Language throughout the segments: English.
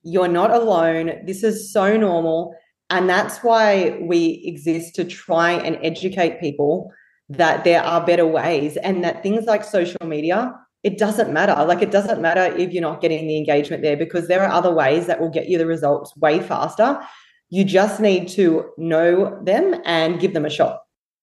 You're not alone. This is so normal. And that's why we exist, to try and educate people that there are better ways, and that things like social media, it doesn't matter. Like, it doesn't matter if you're not getting the engagement there, because there are other ways that will get you the results way faster. You just need to know them and give them a shot.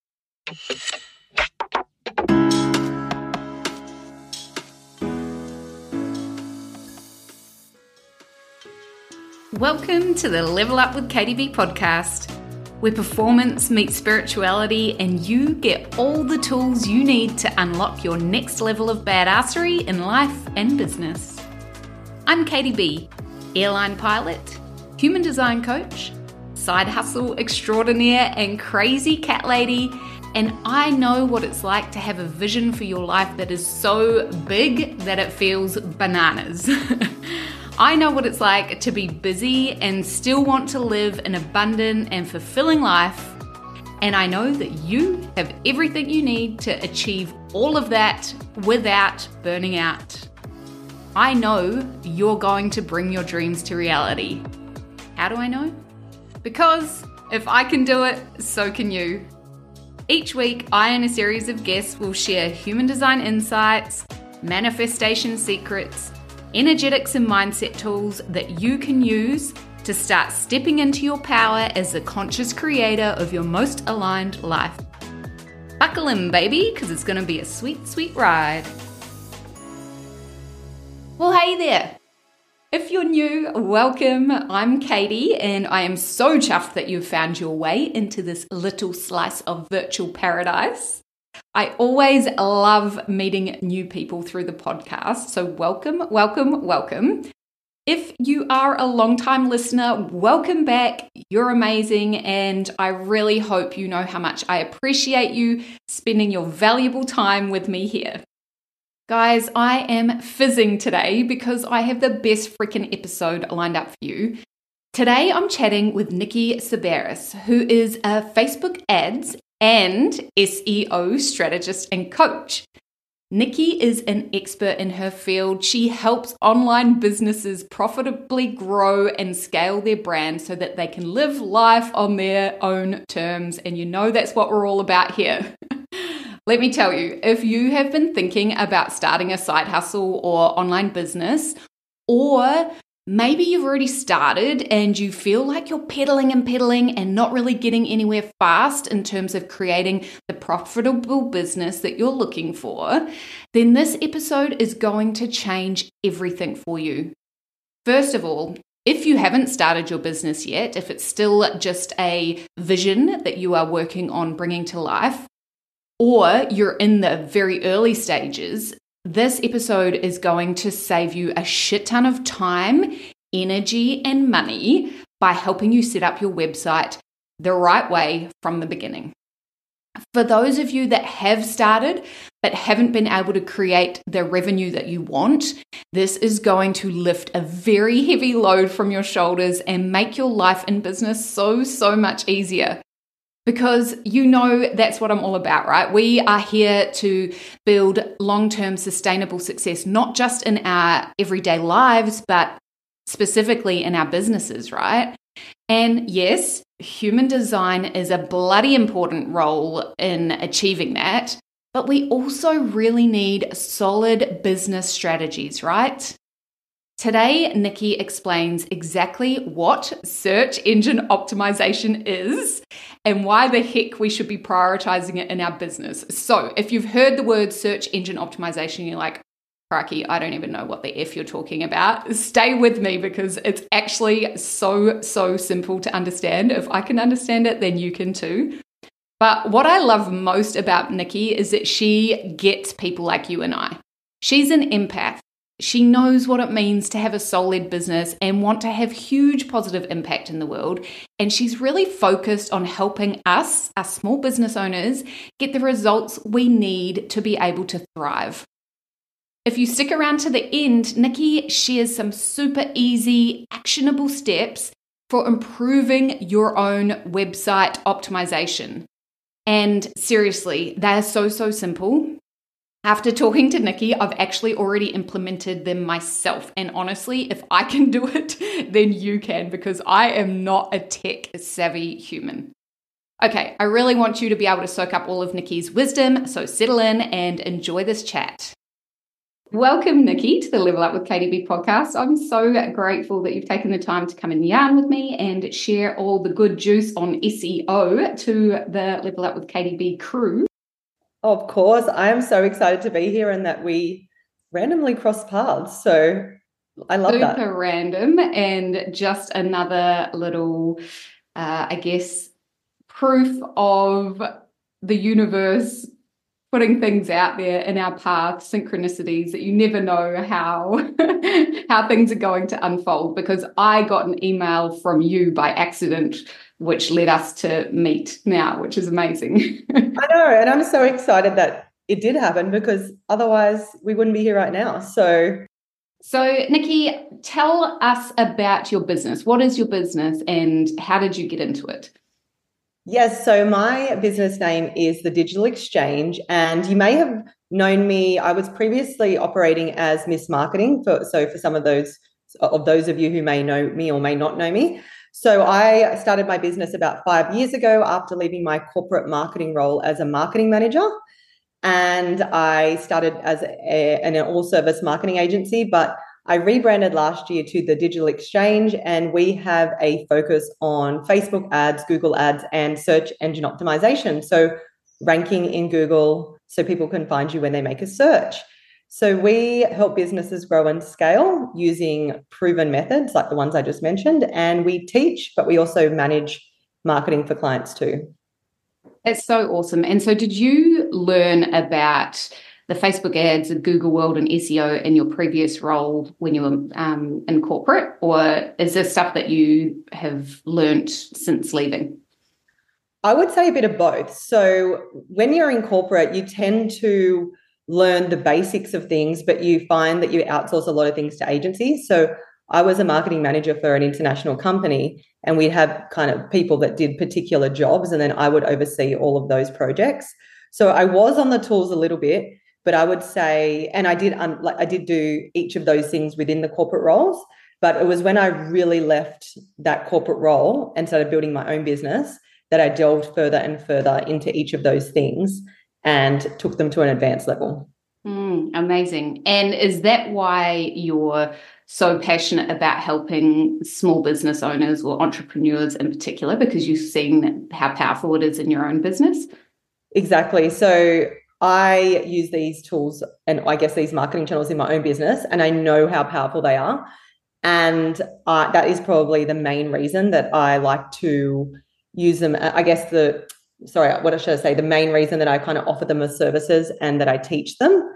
Welcome to the Level Up with Katie B podcast, where performance meets spirituality and you get all the tools you need to unlock your next level of badassery in life and business. I'm Katie B, airline pilot, human design coach, side hustle extraordinaire and crazy cat lady, and I know what it's like to have a vision for your life that is so big that it feels bananas. I know what it's like to be busy and still want to live an abundant and fulfilling life. And I know that you have everything you need to achieve all of that without burning out. I know you're going to bring your dreams to reality. How do I know? Because if I can do it, so can you. Each week, I and a series of guests will share human design insights, manifestation secrets, energetics and mindset tools that you can use to start stepping into your power as the conscious creator of your most aligned life. Buckle in, baby, because it's going to be a sweet, sweet ride. Well, hey there. If you're new, welcome. I'm Katie, and I am so chuffed that you've found your way into this little slice of virtual paradise. I always love meeting new people through the podcast, so welcome, welcome, welcome. If you are a long-time listener, welcome back. You're amazing, and I really hope you know how much I appreciate you spending your valuable time with me here. Guys, I am fizzing today because I have the best freaking episode lined up for you. Today, I'm chatting with Nikki Sabaris, who is a Facebook ads and SEO strategist and coach. Nikki is an expert in her field. She helps online businesses profitably grow and scale their brand so that they can live life on their own terms. And you know that's what we're all about here. Let me tell you, if you have been thinking about starting a side hustle or online business, or maybe you've already started and you feel like you're pedaling and not really getting anywhere fast in terms of creating the profitable business that you're looking for, then this episode is going to change everything for you. First of all, if you haven't started your business yet, if it's still just a vision that you are working on bringing to life, or you're in the very early stages, this episode is going to save you a shit ton of time, energy, and money by helping you set up your website the right way from the beginning. For those of you that have started but haven't been able to create the revenue that you want, this is going to lift a very heavy load from your shoulders and make your life and business so much easier. Because you know that's what I'm all about, right? We are here to build long-term sustainable success, not just in our everyday lives, but specifically in our businesses, right? And yes, human design is a bloody important role in achieving that, but we also really need solid business strategies, right? Today, Nikki explains exactly what search engine optimization is and why the heck we should be prioritizing it in our business. So if you've heard the word search engine optimization, you're like, crikey, I don't even know what the F you're talking about. Stay with me because it's actually so simple to understand. If I can understand it, then you can too. But what I love most about Nikki is that she gets people like you and I. She's an empath. She knows what it means to have a soul-led business and want to have huge positive impact in the world. And she's really focused on helping us, as small business owners, get the results we need to be able to thrive. If you stick around to the end, Nikki shares some super easy, actionable steps for improving your own website optimization. And seriously, they're so simple. After talking to Nikki, I've actually already implemented them myself. And honestly, if I can do it, then you can, because I am not a tech savvy human. Okay, I really want you to be able to soak up all of Nikki's wisdom, so settle in and enjoy this chat. Welcome, Nikki, to the Level Up with Katie B podcast. I'm so grateful that you've taken the time to come and yarn with me and share all the good juice on SEO to the Level Up with Katie B crew. Of course, I am so excited to be here and that we randomly cross paths. So I love that. Super random, and just another little, I guess, proof of the universe putting things out there in our path, synchronicities that you never know how how things are going to unfold, because I got an email from you by accident which led us to meet now, which is amazing. I know, and I'm so excited that it did happen, because otherwise we wouldn't be here right now. So Nikki, tell us about your business. What is your business and how did you get into it? Yes, so my business name is The Digital Exchange, and you may have known me. I was previously operating as Miss Marketing for some of those of you who may know me or may not know me. So I started my business about 5 years ago after leaving my corporate marketing role as a marketing manager. And I started as an all-service marketing agency, but I rebranded last year to The Digital Exchange, and we have a focus on Facebook ads, Google ads, and search engine optimization. So ranking in Google so people can find you when they make a search. So we help businesses grow and scale using proven methods like the ones I just mentioned. And we teach, but we also manage marketing for clients too. That's so awesome. And so did you learn about the Facebook ads, the Google World and SEO in your previous role when you were in corporate? Or is this stuff that you have learned since leaving? I would say a bit of both. So when you're in corporate, you tend to learn the basics of things, but you find that you outsource a lot of things to agencies. So I was a marketing manager for an international company, and we'd have kind of people that did particular jobs, and then I would oversee all of those projects. So I was on the tools a little bit, but I would say, and I did do each of those things within the corporate roles, but it was when I really left that corporate role and started building my own business that I delved further and further into each of those things and took them to an advanced level. Amazing. And is that why you're so passionate about helping small business owners or entrepreneurs in particular, because you've seen how powerful it is in your own business? Exactly. So I use these tools and I guess these marketing channels in my own business, and I know how powerful they are. And that is probably the main reason that I like to use them. I guess the main reason that I kind of offer them as services and that I teach them.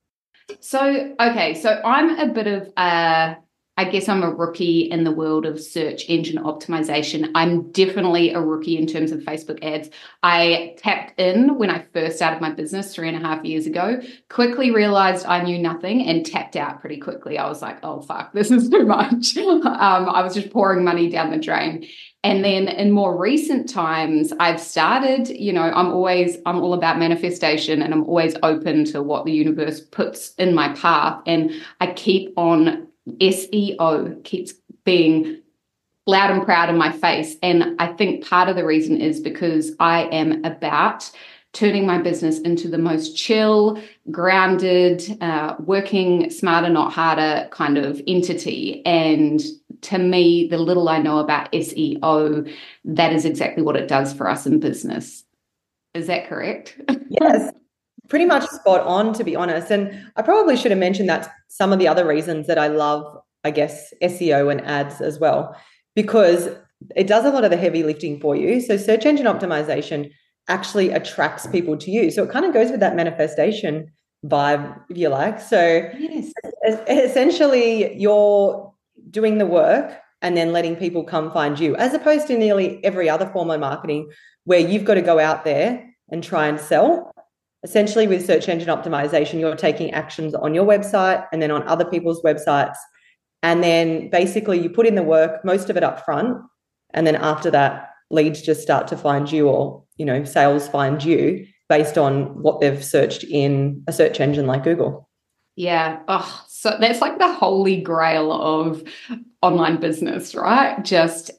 So I'm a bit of I guess I'm a rookie in the world of search engine optimization. I'm definitely a rookie in terms of Facebook ads. I tapped in when I first started my business 3.5 years ago, quickly realized I knew nothing and tapped out pretty quickly. I was like, oh, fuck, this is too much. I was just pouring money down the drain. And then in more recent times, I've started, I'm all about manifestation, and I'm always open to what the universe puts in my path. And I keep on SEO keeps being loud and proud in my face. And I think part of the reason is because I am about turning my business into the most chill, grounded, working smarter, not harder kind of entity. And to me, the little I know about SEO, that is exactly what it does for us in business. Is that correct? Yes. Pretty much spot on, to be honest. And I probably should have mentioned that some of the other reasons that I love, I guess, SEO and ads as well, because it does a lot of the heavy lifting for you. So search engine optimization actually attracts people to you. So it kind of goes with that manifestation vibe, if you like. So yes, essentially you're doing the work and then letting people come find you, as opposed to nearly every other form of marketing where you've got to go out there and try and sell. Essentially, with search engine optimization, you're taking actions on your website and then on other people's websites. And then basically you put in the work, most of it up front. And then after that, leads just start to find you, or, sales find you. based on what they've searched in a search engine like Google. Yeah. Oh, so that's like the holy grail of online business, right? Just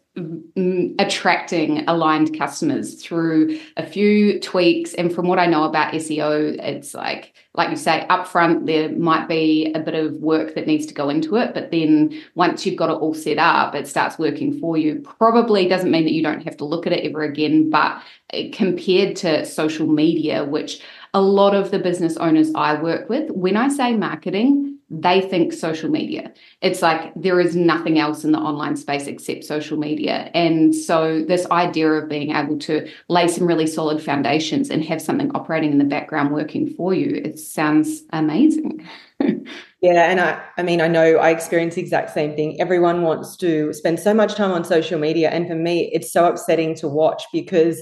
attracting aligned customers through a few tweaks. And from what I know about SEO, it's like you say, upfront, there might be a bit of work that needs to go into it. But then once you've got it all set up, it starts working for you. Probably doesn't mean that you don't have to look at it ever again, but compared to social media, which a lot of the business owners I work with, when I say marketing, they think social media. It's like there is nothing else in the online space except social media. And so this idea of being able to lay some really solid foundations and have something operating in the background working for you, it sounds amazing. Yeah, and I mean, I know I experience the exact same thing. Everyone wants to spend so much time on social media. And for me, it's so upsetting to watch because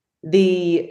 the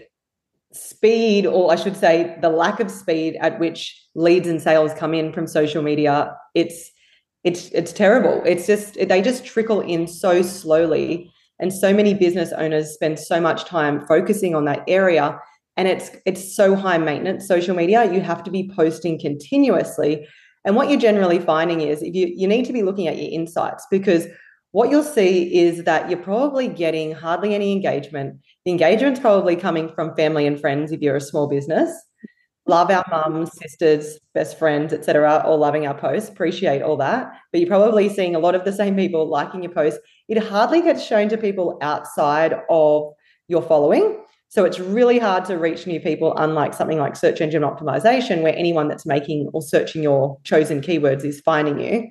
speed, or I should say the lack of speed at which leads and sales come in from social media, it's terrible. It's just, they just trickle in so slowly, and so many business owners spend so much time focusing on that area, and it's so high maintenance. Social media, you have to be posting continuously, and what you're generally finding is if you need to be looking at your insights, because what you'll see is that you're probably getting hardly any engagement. The engagement's probably coming from family and friends if you're a small business. Love our mums, sisters, best friends, etc., all loving our posts, appreciate all that. But you're probably seeing a lot of the same people liking your posts. It hardly gets shown to people outside of your following. So it's really hard to reach new people, unlike something like search engine optimization, where anyone that's making or searching your chosen keywords is finding you.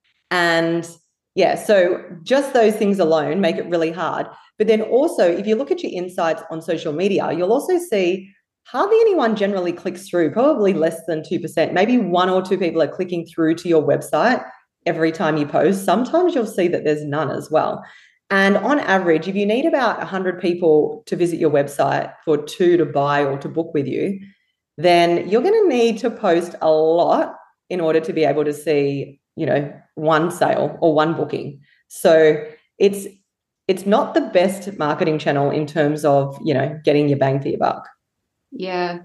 And yeah, so just those things alone make it really hard. But then also, if you look at your insights on social media, you'll also see hardly anyone generally clicks through, probably less than 2%. Maybe one or two people are clicking through to your website every time you post. Sometimes you'll see that there's none as well. And on average, if you need about 100 people to visit your website for 2 to buy or to book with you, then you're going to need to post a lot in order to be able to see, one sale or one booking. So it's not the best marketing channel in terms of, getting your bang for your buck. Yeah.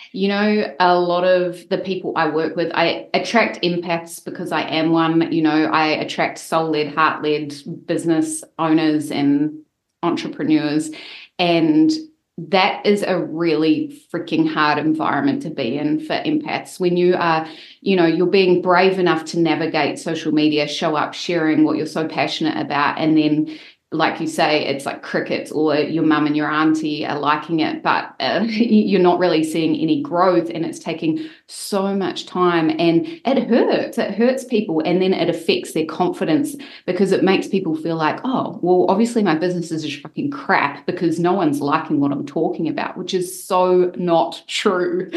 A lot of the people I work with, I attract empaths because I am one. I attract soul-led, heart-led business owners and entrepreneurs. And that is a really freaking hard environment to be in for empaths. When you are, you're being brave enough to navigate social media, show up, sharing what you're so passionate about, and then, like you say, it's like crickets, or your mum and your auntie are liking it, but you're not really seeing any growth, and it's taking so much time, and it hurts people, and then it affects their confidence because it makes people feel like, oh, well, obviously my business is just fucking crap because no one's liking what I'm talking about, which is so not true,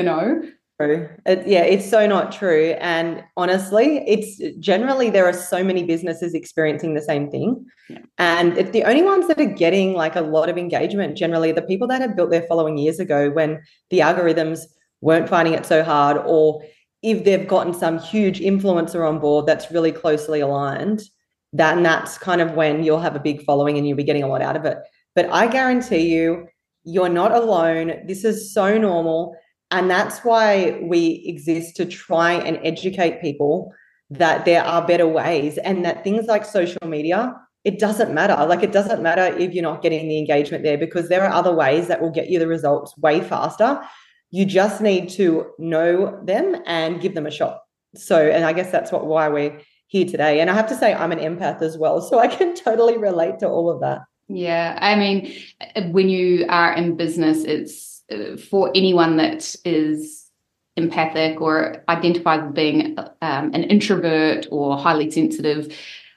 True. It's so not true. And honestly, it's generally there are so many businesses experiencing the same thing. Yeah. And it's the only ones that are getting like a lot of engagement, generally the people that have built their following years ago when the algorithms weren't finding it so hard, or if they've gotten some huge influencer on board that's really closely aligned, that's kind of when you'll have a big following and you'll be getting a lot out of it. But I guarantee you, you're not alone. This is so normal. And that's why we exist, to try and educate people that there are better ways, and that things like social media, it doesn't matter. Like, it doesn't matter if you're not getting the engagement there, because there are other ways that will get you the results way faster. You just need to know them and give them a shot. So, and I guess that's why we're here today. And I have to say, I'm an empath as well, so I can totally relate to all of that. Yeah. I mean, when you are in business, it's, for anyone that is empathic or identifies as being an introvert or highly sensitive,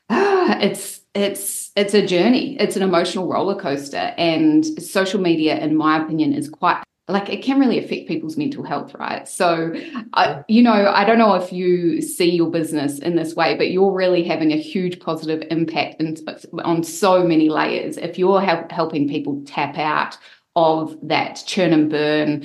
it's a journey. It's an emotional roller coaster, and social media, in my opinion, is quite, like, it can really affect people's mental health, right? So, I don't know if you see your business in this way, but you're really having a huge positive impact on so many layers. If you're helping people tap out of that churn and burn,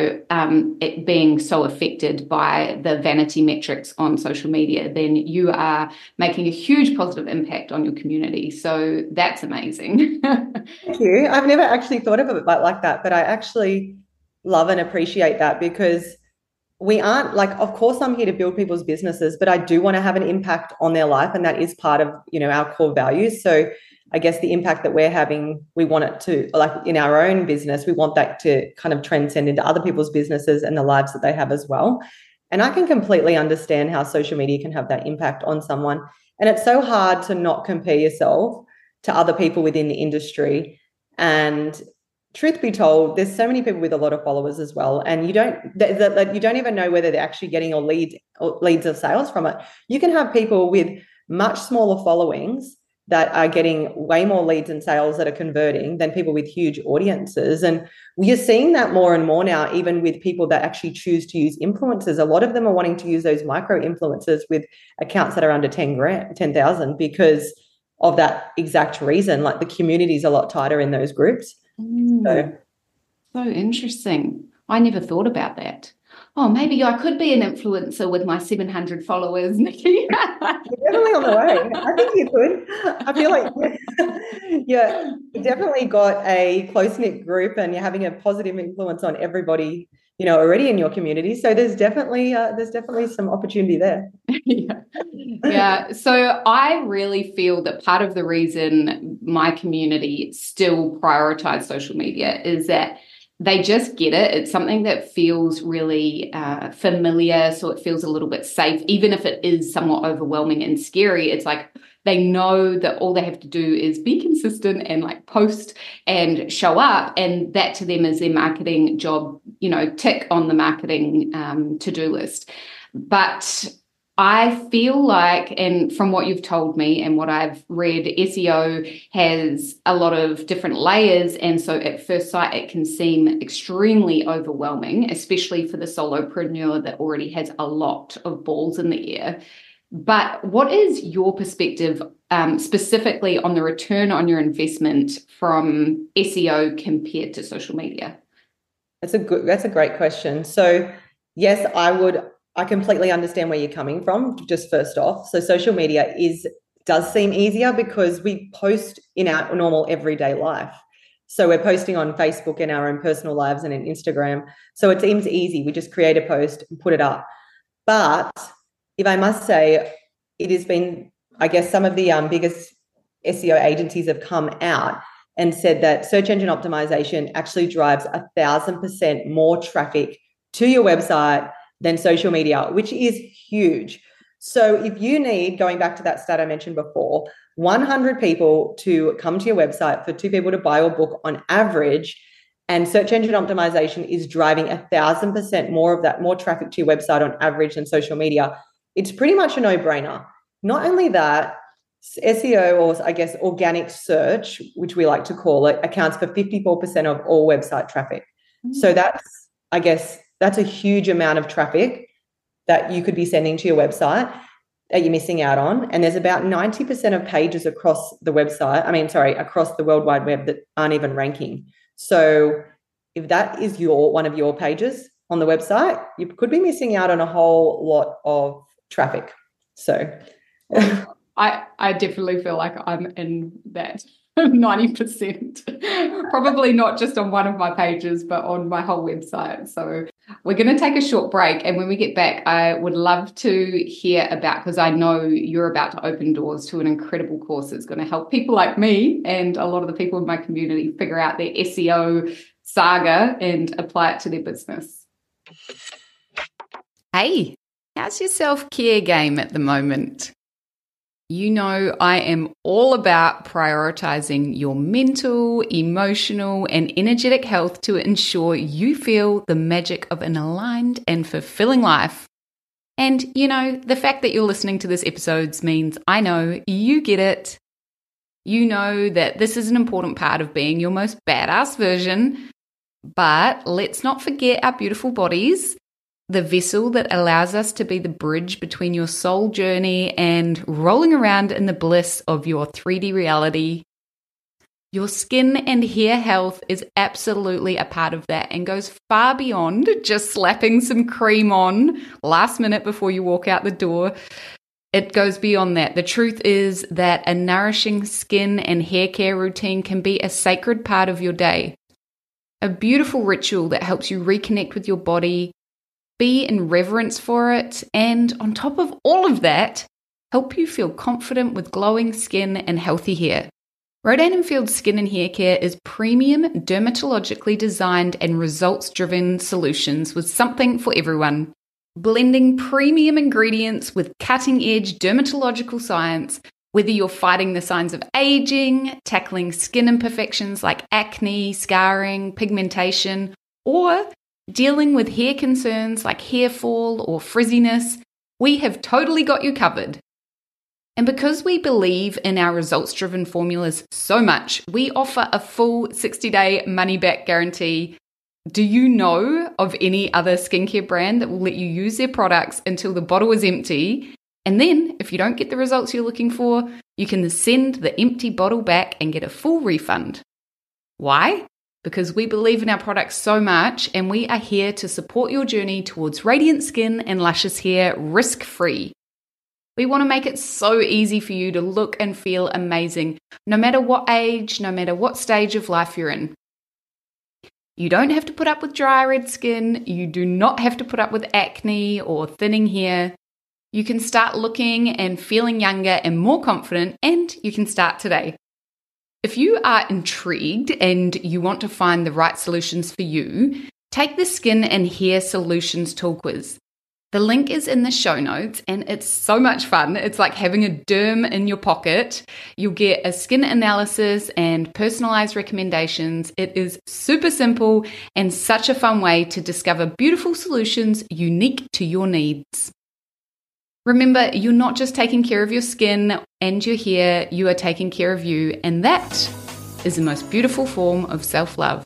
it being so affected by the vanity metrics on social media, then you are making a huge positive impact on your community. So that's amazing. Thank you. I've never actually thought of it like that, but I actually love and appreciate that, because we aren't like, of course, I'm here to build people's businesses, but I do want to have an impact on their life. And that is part of, our core values. So I guess the impact that we're having, we want it to, like in our own business, we want that to kind of transcend into other people's businesses and the lives that they have as well. And I can completely understand how social media can have that impact on someone. And it's so hard to not compare yourself to other people within the industry. And truth be told, there's so many people with a lot of followers as well, and you don't even know whether they're actually getting leads of sales from it. You can have people with much smaller followings that are getting way more leads and sales that are converting than people with huge audiences. And we're seeing that more and more now, even with people that actually choose to use influencers. A lot of them are wanting to use those micro influencers with accounts that are under 10,000 because of that exact reason. Like the community is a lot tighter in those groups. So interesting. I never thought about that. Oh, maybe I could be an influencer with my 700 followers, Nikki. You're definitely on the way. I think you could. I feel like you definitely got a close-knit group, and you're having a positive influence on everybody, already in your community. So there's definitely some opportunity there. Yeah. So I really feel that part of the reason my community still prioritize social media is that they just get it. It's something that feels really familiar, so it feels a little bit safe, even if it is somewhat overwhelming and scary. It's like they know that all they have to do is be consistent and like post and show up, and that to them is their marketing job, tick on the marketing to-do list. But I feel like, and from what you've told me and what I've read, SEO has a lot of different layers. And so at first sight, it can seem extremely overwhelming, especially for the solopreneur that already has a lot of balls in the air. But what is your perspective specifically on the return on your investment from SEO compared to social media? That's a great question. So yes, I completely understand where you're coming from, just first off. So social media does seem easier because we post in our normal everyday life. So we're posting on Facebook in our own personal lives and in Instagram. So it seems easy. We just create a post and put it up. But if I must say, it has been, I guess, some of the biggest SEO agencies have come out and said that search engine optimization actually drives 1,000% more traffic to your website than social media, which is huge. So if you need, going back to that stat I mentioned before, 100 people to come to your website for 2 people to buy your book on average, and search engine optimization is driving 1,000% more of that, more traffic to your website on average than social media, it's pretty much a no-brainer. Not only that, SEO, or I guess organic search, which we like to call it, accounts for 54% of all website traffic. So that's a huge amount of traffic that you could be sending to your website that you're missing out on. And there's about 90% of pages across the across the World Wide Web that aren't even ranking. So if that is one of your pages on the website, you could be missing out on a whole lot of traffic. So I definitely feel like I'm in that 90%, probably not just on one of my pages, but on my whole website. So we're going to take a short break. And when we get back, I would love to hear about, because I know you're about to open doors to an incredible course that's going to help people like me and a lot of the people in my community figure out their SEO saga and apply it to their business. Hey, how's your self-care game at the moment? You know, I am all about prioritizing your mental, emotional, and energetic health to ensure you feel the magic of an aligned and fulfilling life. And, the fact that you're listening to this episode means I know you get it. You know that this is an important part of being your most badass version. But let's not forget our beautiful bodies, the vessel that allows us to be the bridge between your soul journey and rolling around in the bliss of your 3D reality. Your skin and hair health is absolutely a part of that and goes far beyond just slapping some cream on last minute before you walk out the door. It goes beyond that. The truth is that a nourishing skin and hair care routine can be a sacred part of your day. a beautiful ritual that helps you reconnect with your body, be in reverence for it, and on top of all of that, help you feel confident with glowing skin and healthy hair. Rodan & Field's Skin and Hair Care is premium, dermatologically designed and results-driven solutions with something for everyone. Blending premium ingredients with cutting-edge dermatological science, whether you're fighting the signs of aging, tackling skin imperfections like acne, scarring, pigmentation, or dealing with hair concerns like hair fall or frizziness, we have totally got you covered. And because we believe in our results-driven formulas so much, we offer a full 60-day money-back guarantee. Do you know of any other skincare brand that will let you use their products until the bottle is empty? And then, if you don't get the results you're looking for, you can send the empty bottle back and get a full refund. Why? Because we believe in our products so much, and we are here to support your journey towards radiant skin and luscious hair risk-free. We want to make it so easy for you to look and feel amazing, no matter what age, no matter what stage of life you're in. You don't have to put up with dry, red skin. You do not have to put up with acne or thinning hair. You can start looking and feeling younger and more confident, and you can start today. If you are intrigued and you want to find the right solutions for you, take the Skin and Hair Solutions Tool Quiz. The link is in the show notes, and it's so much fun. It's like having a derm in your pocket. You'll get a skin analysis and personalized recommendations. It is super simple and such a fun way to discover beautiful solutions unique to your needs. Remember, you're not just taking care of your skin and your hair, you are taking care of you, and that is the most beautiful form of self-love.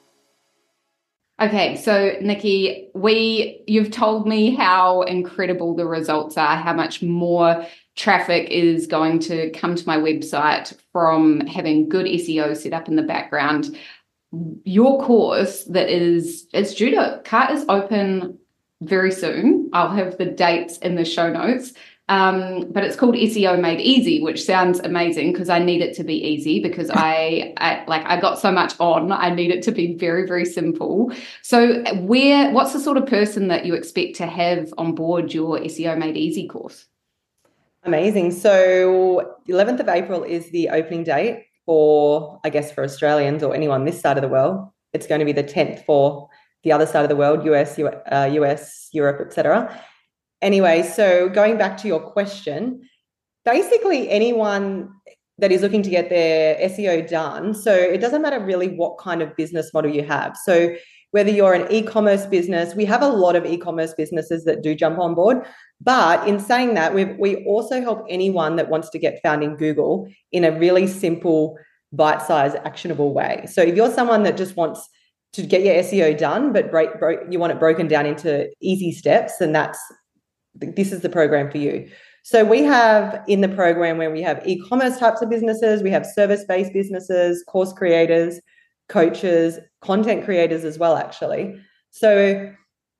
Okay, so Nikki, you've told me how incredible the results are, how much more traffic is going to come to my website from having good SEO set up in the background. Your course it's due to, cart is open very soon. I'll have the dates in the show notes. But it's called SEO Made Easy, which sounds amazing because I need it to be easy because I got so much on. I need it to be very, very simple. So what's the sort of person that you expect to have on board your SEO Made Easy course? Amazing. So the 11th of April is the opening date for Australians or anyone this side of the world. It's going to be the 10th for the other side of the world, US, Europe, etc. Anyway, so going back to your question, basically anyone that is looking to get their SEO done, so it doesn't matter really what kind of business model you have. So whether you're an e-commerce business, we have a lot of e-commerce businesses that do jump on board. But in saying that, we also help anyone that wants to get found in Google in a really simple, bite-sized, actionable way. So if you're someone that just wants to get your SEO done, but you want it broken down into easy steps, then this is the program for you. So we have in the program where we have e-commerce types of businesses, we have service-based businesses, course creators, coaches, content creators as well, actually. So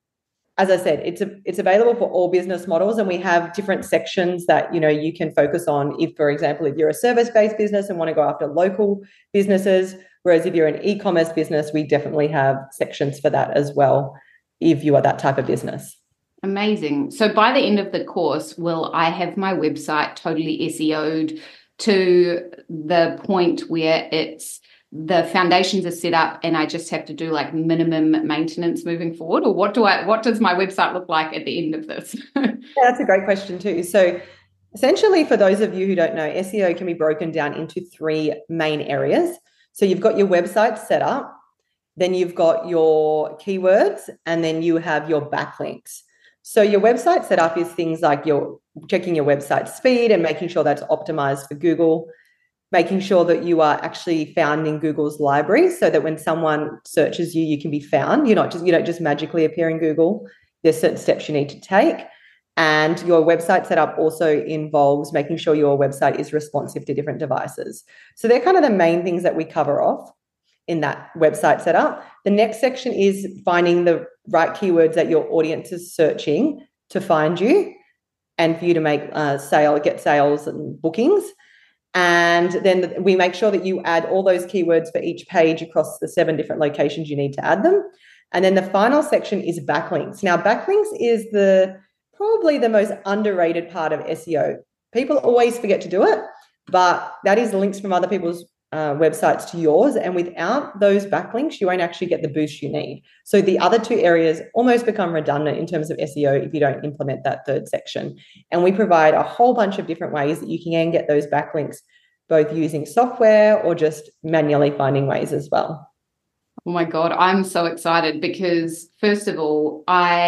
as I said, it's available for all business models, and we have different sections that you can focus on. If, for example, if you're a service-based business and want to go after local businesses, whereas if you're an e-commerce business, we definitely have sections for that as well, if you are that type of business. Amazing. So by the end of the course, will I have my website totally SEO'd to the point where the foundations are set up and I just have to do like minimum maintenance moving forward? Or what does my website look like at the end of this? Yeah, that's a great question too. So essentially, for those of you who don't know, SEO can be broken down into three main areas. So you've got your website set up, then you've got your keywords, and then you have your backlinks. So your website setup is things like you're checking your website speed and making sure that's optimized for Google, making sure that you are actually found in Google's library so that when someone searches you, you can be found. You don't just magically appear in Google. There's certain steps you need to take. And your website setup also involves making sure your website is responsive to different devices. So they're kind of the main things that we cover off in that website setup. The next section is finding the right keywords that your audience is searching to find you and for you to make get sales and bookings. And then we make sure that you add all those keywords for each page across the 7 different locations you need to add them. And then the final section is backlinks. Now, backlinks is probably the most underrated part of SEO. People always forget to do it, but that is links from other people's websites to yours. And without those backlinks, you won't actually get the boost you need. So the other 2 areas almost become redundant in terms of SEO if you don't implement that 3rd section. And we provide a whole bunch of different ways that you can get those backlinks, both using software or just manually finding ways as well. Oh my God, I'm so excited because, first of all,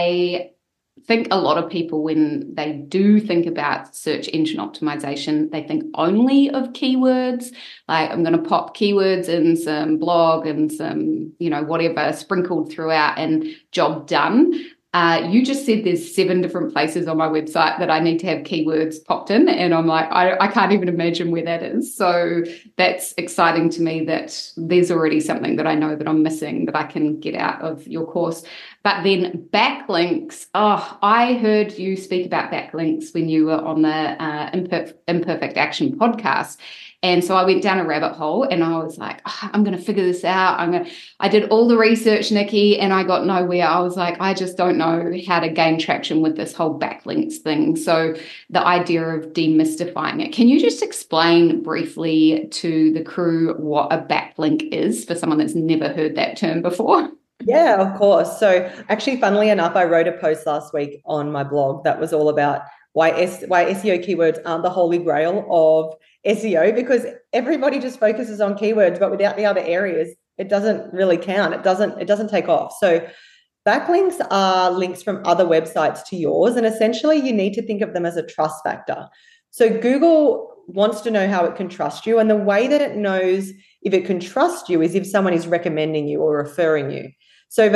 I think a lot of people, when they do think about search engine optimization, they think only of keywords. Like, I'm going to pop keywords in some blog and some, whatever sprinkled throughout and job done. You just said there's 7 different places on my website that I need to have keywords popped in. And I'm like, I can't even imagine where that is. So that's exciting to me that there's already something that I know that I'm missing that I can get out of your course. But then backlinks. Oh, I heard you speak about backlinks when you were on the Imperfect Action podcast. And so I went down a rabbit hole and I was like, I'm going to figure this out. I did all the research, Nikki, and I got nowhere. I was like, I just don't know how to gain traction with this whole backlinks thing. So the idea of demystifying it. Can you just explain briefly to the crew what a backlink is for someone that's never heard that term before? Yeah, of course. So actually, funnily enough, I wrote a post last week on my blog that was all about why SEO keywords aren't the holy grail of SEO, because everybody just focuses on keywords, but without the other areas, it doesn't really count. It doesn't take off. So backlinks are links from other websites to yours, and essentially you need to think of them as a trust factor. So Google wants to know how it can trust you, and the way that it knows if it can trust you is if someone is recommending you or referring you. So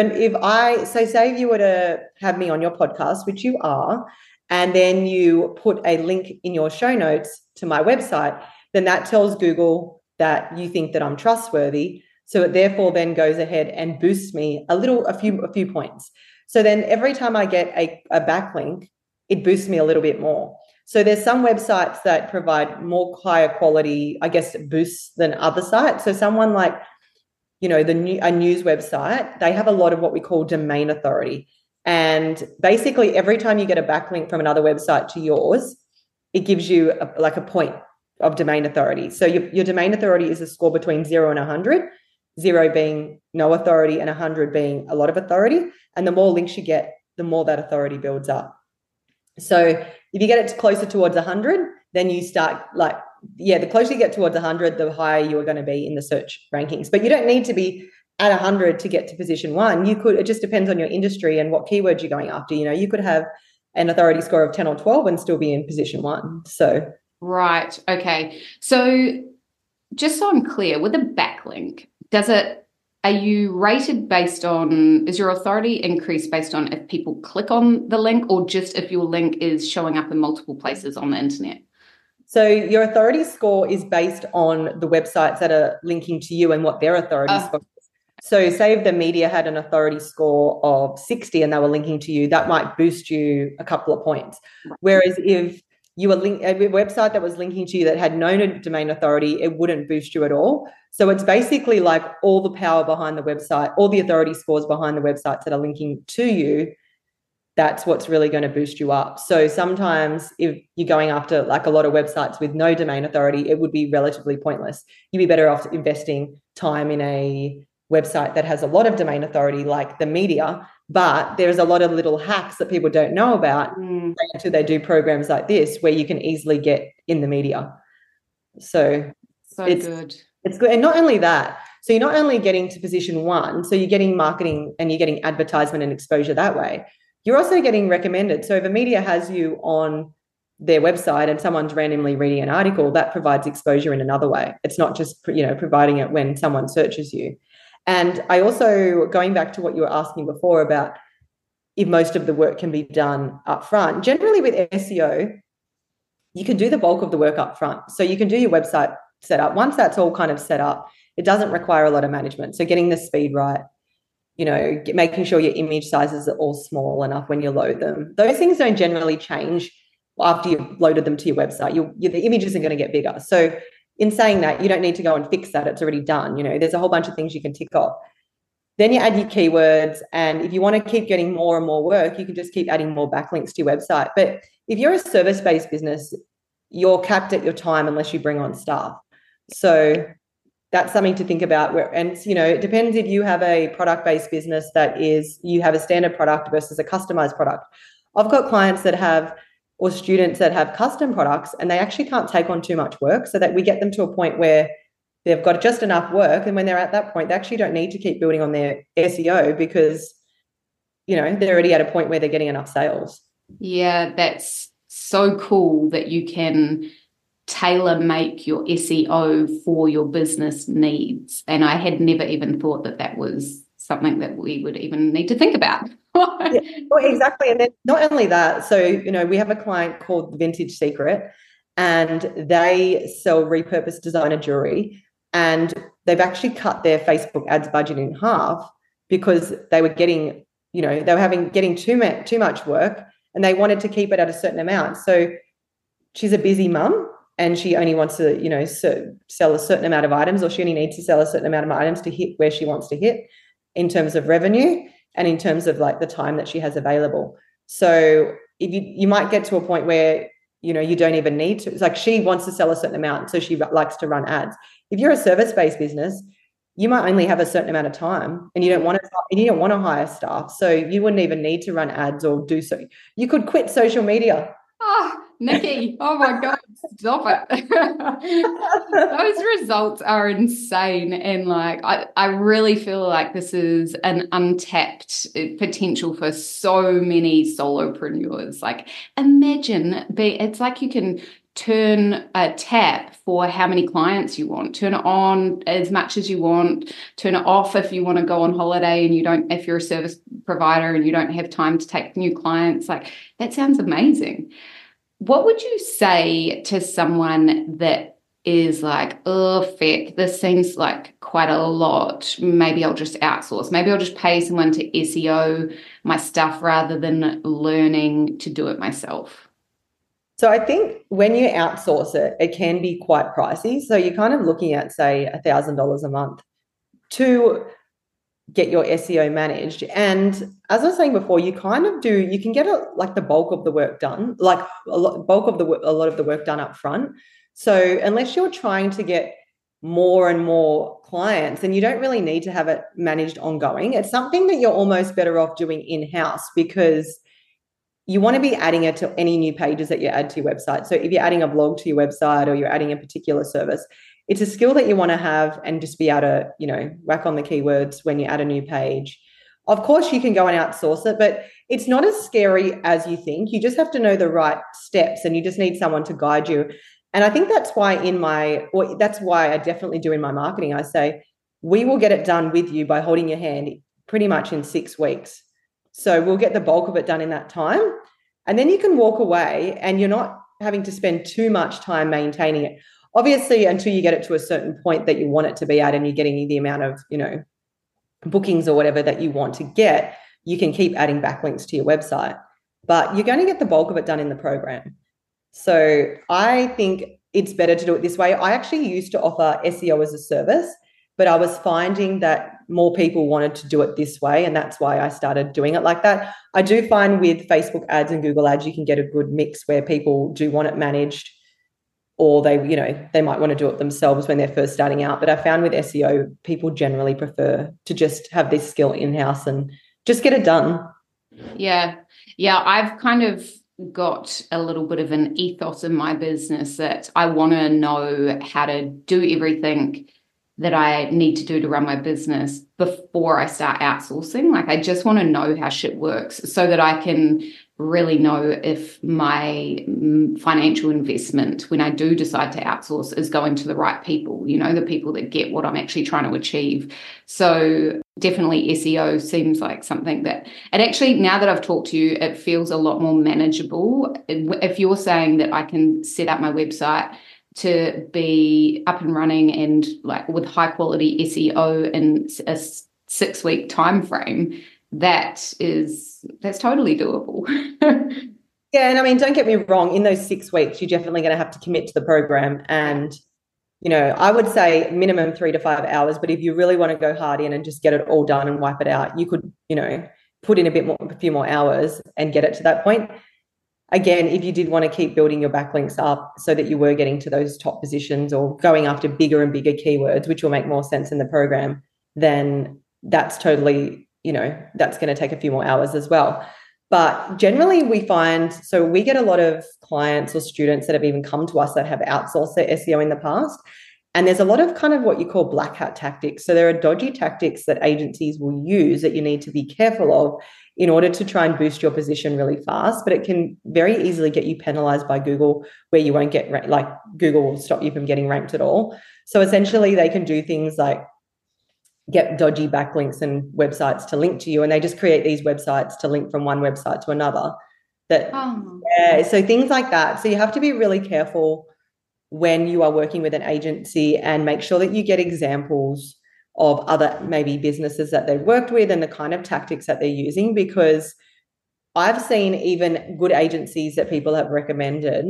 say if you were to have me on your podcast, which you are, and then you put a link in your show notes to my website, then that tells Google that you think that I'm trustworthy. So it therefore then goes ahead and boosts me a few points. So then every time I get a backlink, it boosts me a little bit more. So there's some websites that provide more higher quality, I guess, boosts than other sites. So someone like, a news website, they have a lot of what we call domain authority. And basically every time you get a backlink from another website to yours, it gives you a point of domain authority. So your domain authority is a score between 0 and 100, 0 being no authority and 100 being a lot of authority. And the more links you get, the more that authority builds up. So if you get it closer towards 100, then you start the closer you get towards 100, the higher you are going to be in the search rankings. But you don't need to be at 100 to get to position 1. It just depends on your industry and what keywords you're going after. You could have an authority score of 10 or 12 and still be in position 1. So right. Okay. So just so I'm clear, with a backlink, are you rated is your authority increased based on if people click on the link, or just if your link is showing up in multiple places on the internet? So your authority score is based on the websites that are linking to you and what their authority score is. So say if the media had an authority score of 60 and they were linking to you, that might boost you a couple of points. Whereas if you were a website that was linking to you that had no domain authority, it wouldn't boost you at all. So it's basically like all the power behind the website, all the authority scores behind the websites that are linking to you, that's what's really going to boost you up. So sometimes if you're going after like a lot of websites with no domain authority, it would be relatively pointless. You'd be better off investing time in a website that has a lot of domain authority, like the media, but there's a lot of little hacks that people don't know about until they do programs like this where you can easily get in the media. So it's good. It's good. And not only that, so you're not only getting to position 1, so you're getting marketing and you're getting advertisement and exposure that way. You're also getting recommended. So if a media has you on their website and someone's randomly reading an article, that provides exposure in another way. It's not just, providing it when someone searches you. And I also, going back to what you were asking before about if most of the work can be done up front, generally with SEO, you can do the bulk of the work up front. So you can do your website setup. Once that's all kind of set up, it doesn't require a lot of management. So getting the speed right, making sure your image sizes are all small enough when you load them. Those things don't generally change after you've loaded them to your website. The image isn't going to get bigger. So in saying that, you don't need to go and fix that. It's already done. There's a whole bunch of things you can tick off. Then you add your keywords. And if you want to keep getting more and more work, you can just keep adding more backlinks to your website. But if you're a service-based business, you're capped at your time unless you bring on staff. So that's something to think about. And it depends if you have a product-based business that is, you have a standard product versus a customized product. I've got clients that have, or students that have custom products, and they actually can't take on too much work, so that we get them to a point where they've got just enough work. And when they're at that point, they actually don't need to keep building on their SEO because, they're already at a point where they're getting enough sales. Yeah, that's so cool that you can tailor make your SEO for your business needs. And I had never even thought that was something that we would even need to think about. Yeah, well, exactly. And then not only that, so, we have a client called Vintage Secret, and they sell repurposed designer jewelry, and they've actually cut their Facebook ads budget in half because they were getting, getting too much work, and they wanted to keep it at a certain amount. So she's a busy mum, and she only wants to, sell a certain amount of items, or she only needs to sell a certain amount of items to hit where she wants to hit in terms of revenue and in terms of like the time that she has available. So if you might get to a point where, you don't even need to, it's like she wants to sell a certain amount, so she likes to run ads. If you're a service-based business, you might only have a certain amount of time, and you don't want to hire staff. So you wouldn't even need to run ads or do so. You could quit social media. Oh, Nikki, oh my God, stop it. Those results are insane. And I really feel like this is an untapped potential for so many solopreneurs. Imagine it's like you can turn a tap for how many clients you want, turn it on as much as you want, turn it off if you want to go on holiday and if you're a service provider and you don't have time to take new clients. That sounds amazing. What would you say to someone that is like, oh, feck, this seems like quite a lot. Maybe I'll just outsource. Maybe I'll just pay someone to SEO my stuff rather than learning to do it myself. So I think when you outsource it, it can be quite pricey. So you're kind of looking at, say, $1,000 a month to get your SEO managed. And as I was saying before, you can get the bulk of the work done, a lot of the work done up front. So unless you're trying to get more and more clients, then you don't really need to have it managed ongoing. It's something that you're almost better off doing in-house, because you want to be adding it to any new pages that you add to your website. So if you're adding a blog to your website, or you're adding a particular service, it's a skill that you want to have and just be able to, whack on the keywords when you add a new page. Of course, you can go and outsource it, but it's not as scary as you think. You just have to know the right steps, and you just need someone to guide you. And I think that's why that's why I definitely do in my marketing. I say, we will get it done with you by holding your hand pretty much in 6 weeks. So we'll get the bulk of it done in that time. And then you can walk away, and you're not having to spend too much time maintaining it. Obviously, until you get it to a certain point that you want it to be at, and you're getting the amount of, bookings or whatever that you want to get, you can keep adding backlinks to your website. But you're going to get the bulk of it done in the program. So I think it's better to do it this way. I actually used to offer SEO as a service, but I was finding that more people wanted to do it this way, and that's why I started doing it like that. I do find with Facebook ads and Google ads, you can get a good mix where people do want it managed, or they might want to do it themselves when they're first starting out. But I found with SEO, people generally prefer to just have this skill in-house and just get it done. Yeah. I've kind of got a little bit of an ethos in my business that I want to know how to do everything that I need to do to run my business before I start outsourcing. I just want to know how shit works so that I can really know if my financial investment, when I do decide to outsource, is going to the right people, the people that get what I'm actually trying to achieve. So definitely SEO seems like something that, and actually now that I've talked to you, it feels a lot more manageable. If you're saying that I can set up my website to be up and running and with high quality SEO in a 6-week time frame, that's totally doable. Yeah, and I mean, don't get me wrong, in those 6 weeks, you're definitely going to have to commit to the program, and I would say minimum 3 to 5 hours, but if you really want to go hard in and just get it all done and wipe it out, you could, put in a few more hours and get it to that point. Again, if you did want to keep building your backlinks up so that you were getting to those top positions or going after bigger and bigger keywords, which will make more sense in the program, then that's totally, that's going to take a few more hours as well. But generally we get a lot of clients or students that have even come to us that have outsourced their SEO in the past. And there's a lot of kind of what you call black hat tactics. So there are dodgy tactics that agencies will use that you need to be careful of in order to try and boost your position really fast. But it can very easily get you penalized by Google, where you won't get, like, Google will stop you from getting ranked at all. So essentially they can do things like get dodgy backlinks and websites to link to you, and they just create these websites to link from one website to another. So things like that. So you have to be really careful when you are working with an agency and make sure that you get examples of other maybe businesses that they've worked with and the kind of tactics that they're using, because I've seen even good agencies that people have recommended,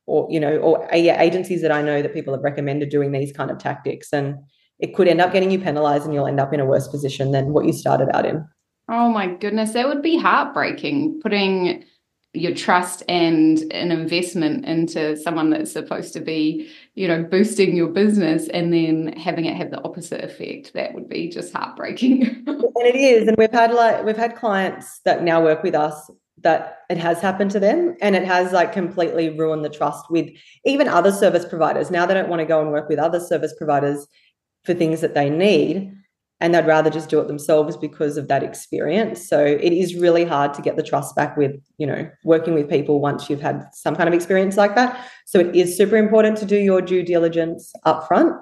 agencies that I know that people have recommended doing these kind of tactics, and it could end up getting you penalized and you'll end up in a worse position than what you started out in. Oh my goodness, that would be heartbreaking, putting your trust and an investment into someone that's supposed to be, boosting your business, and then having it have the opposite effect. That would be just heartbreaking. And it is. And we've had clients that now work with us that it has happened to them, and it has completely ruined the trust with even other service providers. Now they don't want to go and work with other service providers for things that they need, and they'd rather just do it themselves because of that experience. So it is really hard to get the trust back with, working with people once you've had some kind of experience like that. So it is super important to do your due diligence up front.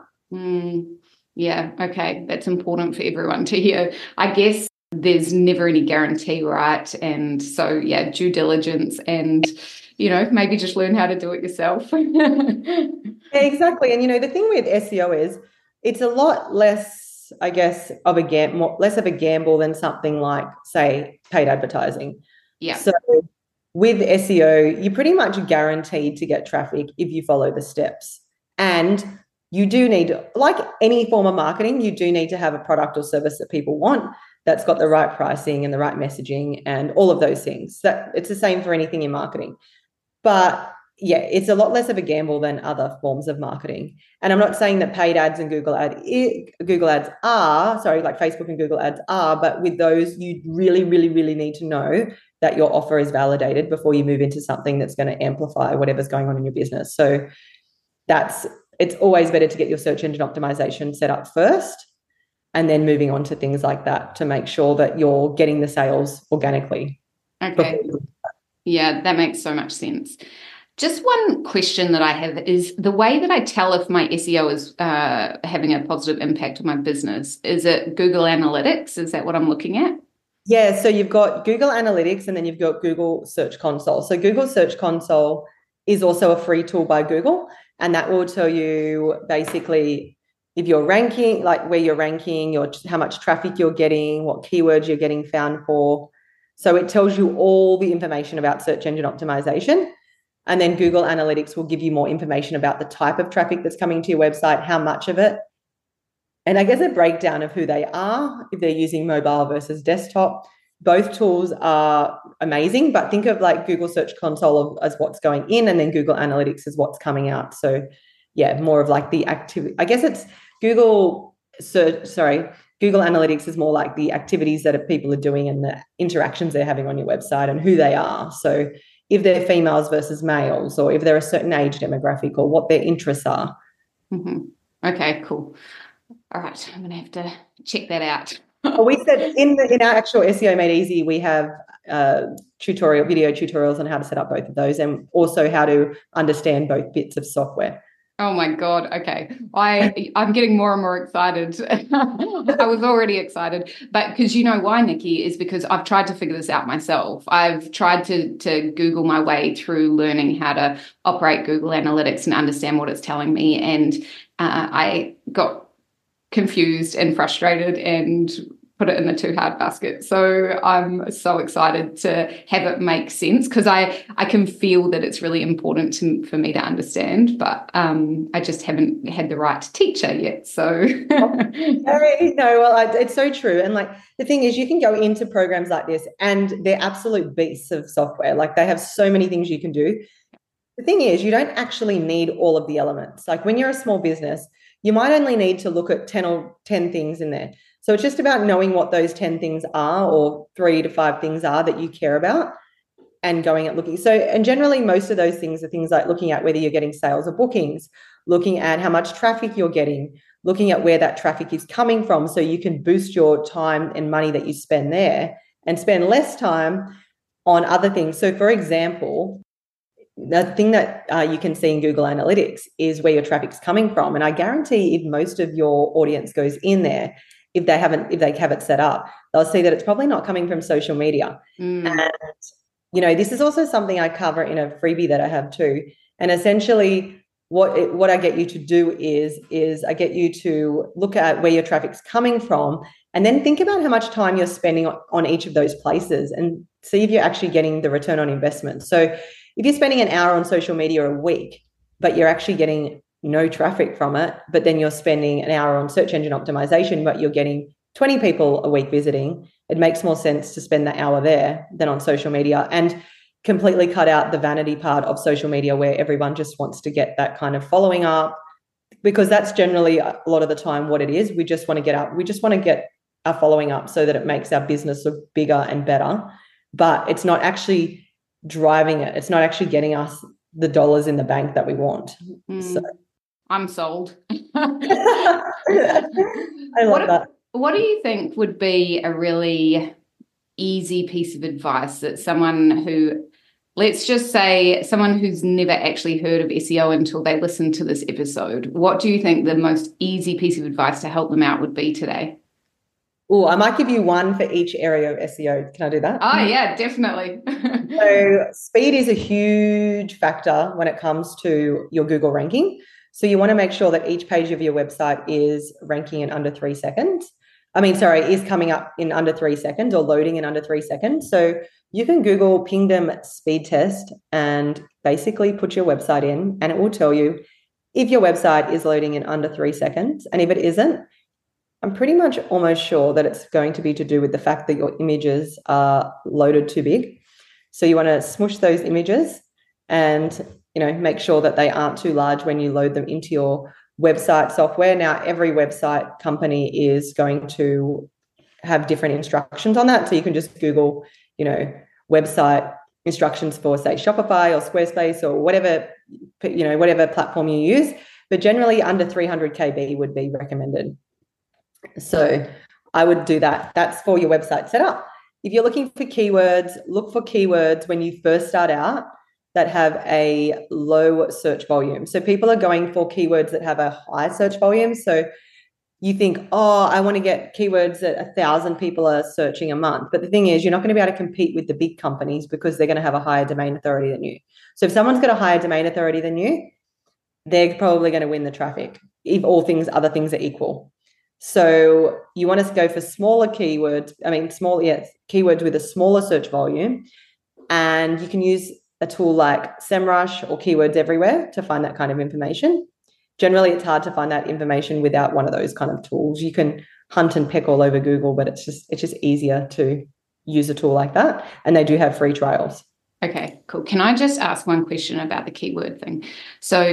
Yeah, okay. That's important for everyone to hear. I guess there's never any guarantee, right? And so, yeah, due diligence and, maybe just learn how to do it yourself. Exactly. And, the thing with SEO is it's a lot less, I guess, less of a gamble than something like, say, paid advertising. Yeah. So with SEO, you're pretty much guaranteed to get traffic if you follow the steps. And you do need, like any form of marketing, you do need to have a product or service that people want that's got the right pricing and the right messaging and all of those things. That it's the same for anything in marketing. But yeah, it's a lot less of a gamble than other forms of marketing. And I'm not saying that paid ads and Google ads are, like Facebook and Google ads are, but with those, you really, really, really need to know that your offer is validated before you move into something that's going to amplify whatever's going on in your business. So it's always better to get your search engine optimization set up first, and then moving on to things like that to make sure that you're getting the sales organically. Okay. Yeah, that makes so much sense. Just one question that I have is the way that I tell if my SEO is having a positive impact on my business. Is it Google Analytics? Is that what I'm looking at? Yeah, so you've got Google Analytics and then you've got Google Search Console. So Google Search Console is also a free tool by Google, and that will tell you basically if you're ranking, like where you're ranking, how much traffic you're getting, what keywords you're getting found for. So it tells you all the information about search engine optimization. And then Google Analytics will give you more information about the type of traffic that's coming to your website, how much of it, and I guess a breakdown of who they are, if they're using mobile versus desktop. Both tools are amazing, but think of like Google Search Console as what's going in, and then Google Analytics is what's coming out. So yeah, more of like the activity. I guess it's Google Analytics is more like the activities that people are doing and the interactions they're having on your website and who they are. So if they're females versus males, or if they're a certain age demographic, or what their interests are. Mm-hmm. Okay, cool. All right, I'm going to have to check that out. Well, we said in our actual SEO Made Easy, we have video tutorials on how to set up both of those, and also how to understand both bits of software. Oh my God. Okay. I'm getting more and more excited. I was already excited, but because you know why, Nikki, is because I've tried to figure this out myself. I've tried to Google my way through learning how to operate Google Analytics and understand what it's telling me. And I got confused and frustrated and put it in the too hard basket. So I'm so excited to have it make sense, because I can feel that it's really important for me to understand, but I just haven't had the right teacher yet. So it's so true. And like the thing is, you can go into programs like this and they're absolute beasts of software. Like they have so many things you can do. The thing is, you don't actually need all of the elements. Like when you're a small business, you might only need to look at 10 things in there. So it's just about knowing what those 10 things are, or 3 to 5 things are that you care about, and going at looking. So, and generally most of those things are things like looking at whether you're getting sales or bookings, looking at how much traffic you're getting, looking at where that traffic is coming from, so you can boost your time and money that you spend there and spend less time on other things. So for example, the thing that you can see in Google Analytics is where your traffic's coming from. And I guarantee if most of your audience goes in there, if they have it set up, they'll see that it's probably not coming from social media. And, this is also something I cover in a freebie that I have too. And essentially what I get you to do is I get you to look at where your traffic's coming from, and then think about how much time you're spending on each of those places and see if you're actually getting the return on investment. So if you're spending an hour on social media a week, but you're actually getting no traffic from it, but then you're spending an hour on search engine optimization, but you're getting 20 people a week visiting, it makes more sense to spend that hour there than on social media, and completely cut out the vanity part of social media where everyone just wants to get that kind of following up, because that's generally a lot of the time what it is. We just want to get our following up so that it makes our business look bigger and better, but it's not actually driving it. It's not actually getting us the dollars in the bank that we want. So I'm sold. I love that. What do you think would be a really easy piece of advice that someone who, let's just say someone who's never actually heard of SEO until they listen to this episode, what do you think the most easy piece of advice to help them out would be today? Oh, I might give you one for each area of SEO. Can I do that? Oh, yeah, definitely. So speed is a huge factor when it comes to your Google ranking. So you want to make sure that each page of your website is ranking in under 3 seconds. Is coming up in under 3 seconds or loading in under 3 seconds. So you can Google Pingdom speed test and basically put your website in, and it will tell you if your website is loading in under 3 seconds. And if it isn't, I'm pretty much almost sure that it's going to be to do with the fact that your images are loaded too big. So you want to smush those images and, make sure that they aren't too large when you load them into your website software. Now, every website company is going to have different instructions on that. So you can just Google, website instructions for, say, Shopify or Squarespace or whatever platform you use. But generally under 300 KB would be recommended. So I would do that. That's for your website setup. If you're looking for keywords, look for keywords when you first start out that have a low search volume. So people are going for keywords that have a high search volume. So you think, I want to get keywords that 1,000 people are searching a month. But the thing is, you're not going to be able to compete with the big companies because they're going to have a higher domain authority than you. So if someone's got a higher domain authority than you, they're probably going to win the traffic if other things are equal. So you want to go for smaller keywords. Keywords with a smaller search volume, and you can use a tool like SEMrush or Keywords Everywhere to find that kind of information. Generally, it's hard to find that information without one of those kind of tools. You can hunt and peck all over Google, but it's just easier to use a tool like that. And they do have free trials. Okay, cool. Can I just ask one question about the keyword thing? So,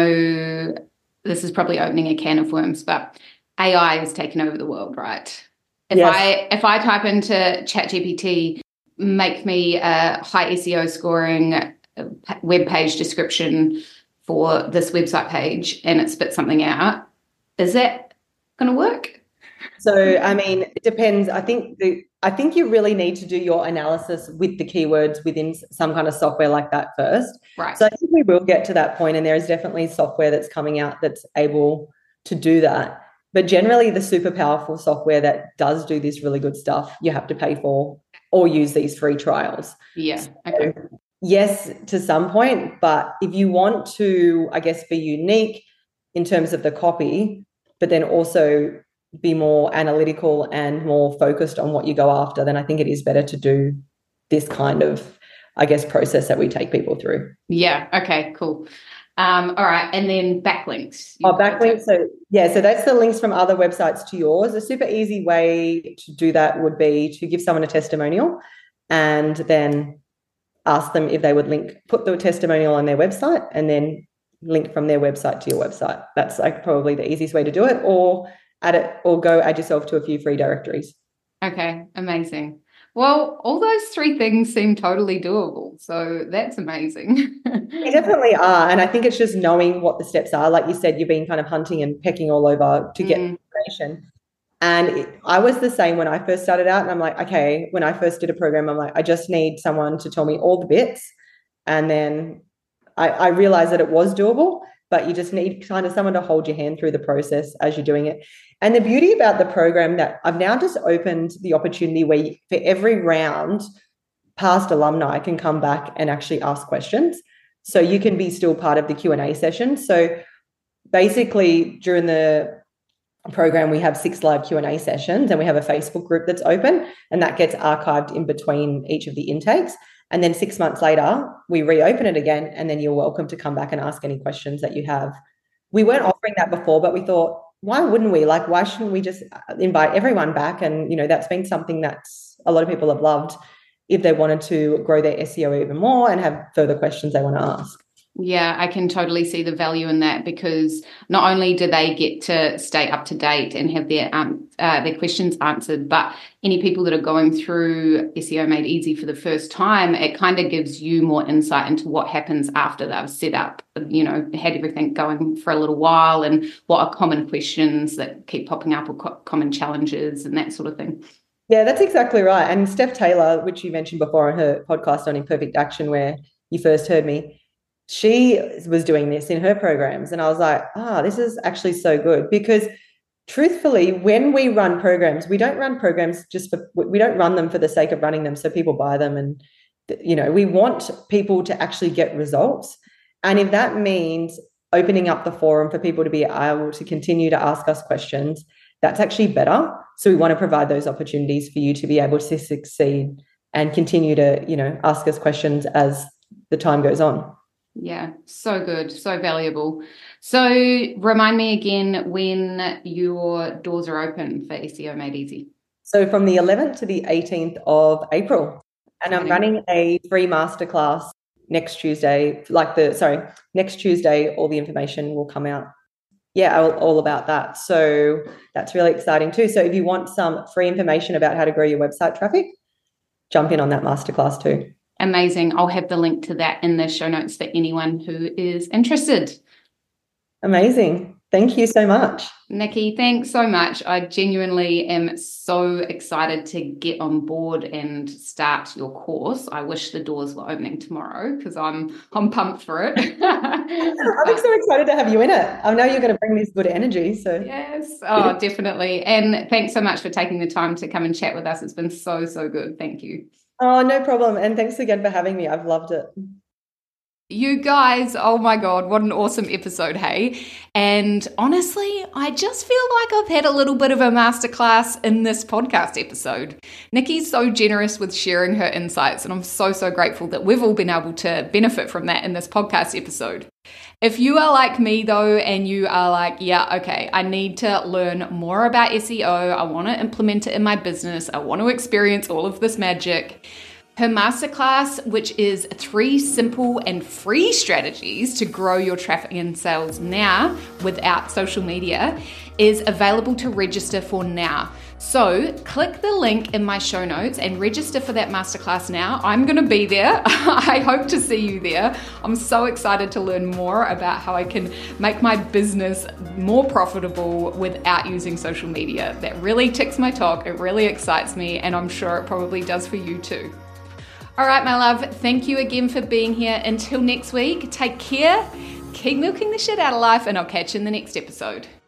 this is probably opening a can of worms, but AI has taken over the world, right? If I type into ChatGPT, make me a high SEO scoring web page description for this website page, and it spits something out, is that going to work? So, it depends. I think you really need to do your analysis with the keywords within some kind of software like that first. Right. So I think we will get to that point, and there is definitely software that's coming out that's able to do that. But generally, the super powerful software that does do this really good stuff, you have to pay for or use these free trials. Yeah. Okay. So, yes, to some point, but if you want to, I guess, be unique in terms of the copy, but then also be more analytical and more focused on what you go after, then I think it is better to do this kind of, I guess, process that we take people through. Yeah. Okay, cool. All right. And then backlinks. Backlinks. So that's the links from other websites to yours. A super easy way to do that would be to give someone a testimonial and then ask them if they would put the testimonial on their website and then link from their website to your website. That's like probably the easiest way to do it, or go add yourself to a few free directories. Okay, amazing. Well, all those three things seem totally doable. So that's amazing. They definitely are. And I think it's just knowing what the steps are. Like you said, you've been kind of hunting and pecking all over to get information. And I was the same when I first started out. And I'm like, okay, when I first did a program, I'm like, I just need someone to tell me all the bits. And then I realized that it was doable, but you just need kind of someone to hold your hand through the process as you're doing it. And the beauty about the program that I've now just opened the opportunity where for every round, past alumni can come back and actually ask questions. So you can be still part of the Q&A session. So basically during the program, we have 6 live Q&A sessions and we have a Facebook group that's open and that gets archived in between each of the intakes. And then 6 months later, we reopen it again and then you're welcome to come back and ask any questions that you have. We weren't offering that before, but we thought, why wouldn't we? Like, why shouldn't we just invite everyone back? And, that's been something that a lot of people have loved if they wanted to grow their SEO even more and have further questions they want to ask. Yeah, I can totally see the value in that, because not only do they get to stay up to date and have their questions answered, but any people that are going through SEO Made Easy for the first time, it kind of gives you more insight into what happens after they've set up, had everything going for a little while, and what are common questions that keep popping up or common challenges and that sort of thing. Yeah, that's exactly right. And Steph Taylor, which you mentioned before on her podcast on Imperfect Action, where you first heard me, she was doing this in her programs. And I was like, this is actually so good, because truthfully, when we run programs, we don't run programs we don't run them for the sake of running them so people buy them. And, we want people to actually get results. And if that means opening up the forum for people to be able to continue to ask us questions, that's actually better. So we want to provide those opportunities for you to be able to succeed and continue to, ask us questions as the time goes on. Yeah, so good, so valuable. So remind me again when your doors are open for SEO Made Easy. So from the 11th to the 18th of April. And I'm running a free masterclass next Tuesday. Next Tuesday, all the information will come out. Yeah, all about that. So that's really exciting too. So if you want some free information about how to grow your website traffic, jump in on that masterclass too. Amazing. I'll have the link to that in the show notes for anyone who is interested. Amazing. Thank you so much. Nikki, thanks so much. I genuinely am so excited to get on board and start your course. I wish the doors were opening tomorrow because I'm pumped for it. I'm so excited to have you in it. I know you're going to bring this good energy. So yes, definitely. And thanks so much for taking the time to come and chat with us. It's been so, so good. Thank you. Oh, no problem. And thanks again for having me. I've loved it. You guys, oh my God, what an awesome episode, hey? And honestly, I just feel like I've had a little bit of a masterclass in this podcast episode. Nikki's so generous with sharing her insights, and I'm so, so grateful that we've all been able to benefit from that in this podcast episode. If you are like me though, and you are like, yeah, okay, I need to learn more about SEO, I want to implement it in my business, I want to experience all of this magic, her masterclass, which is 3 simple and free strategies to grow your traffic and sales now without social media, is available to register for now. So click the link in my show notes and register for that masterclass now. I'm going to be there. I hope to see you there. I'm so excited to learn more about how I can make my business more profitable without using social media. That really ticks my talk. It really excites me, and I'm sure it probably does for you too. All right, my love, thank you again for being here. Until next week, take care, keep milking the shit out of life, and I'll catch you in the next episode.